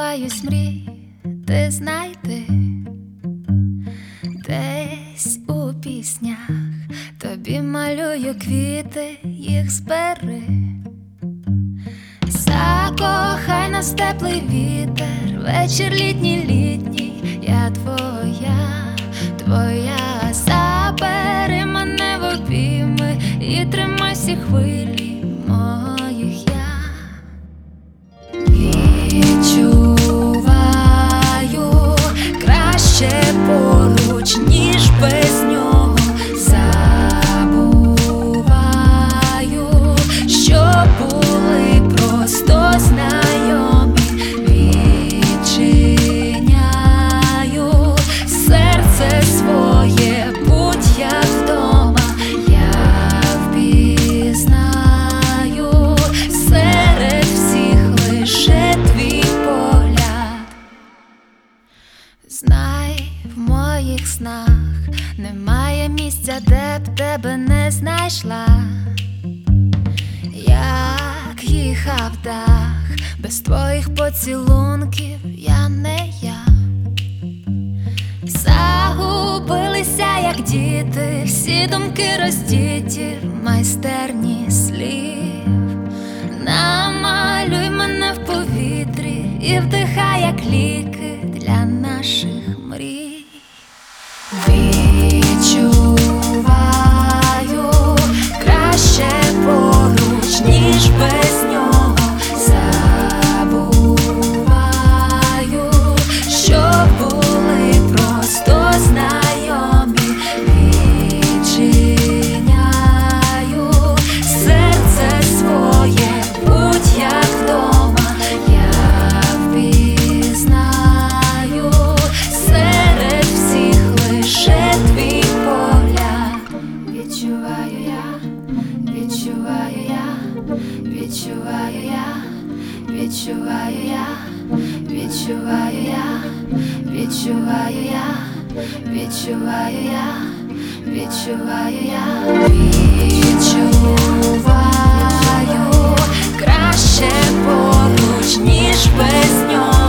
Намагаюсь мріяти знайти десь у піснях, тобі малюю квіти, їх збери. Закохай нас теплий вітер, вечір літній, я твоя, твоя. Забери мене в обійми і тримай всі хвилі моїх я. Відчуваю краще поруч, ніж без нього. Забуваю, що були просто знайомі. Відчиняю серце своє, будь як вдома. Я впізнаю серед всіх лише твій погляд. Знай, в моїх снах немає місця, де б тебе не знайшла. Як їхав дах, без твоїх поцілунків я не я. Загубилися, як діти, всі думки роздіті в майстерні слів. Намалюй мене в повітрі і вдихай, як ліки для наших мрій. Відчуваю краще поруч, ніж без нього. Забуваю, що були просто знайомі. Відчиняю серце своє, будь як вдома. Я впізнаю серед всіх лише твій погляд. Відчуваю я, відчуваю я, відчуваю я, відчуваю я, відчуваю я, відчуваю я, відчуваю я, відчуваю я. Відчуваю краще поруч, ніж без нього.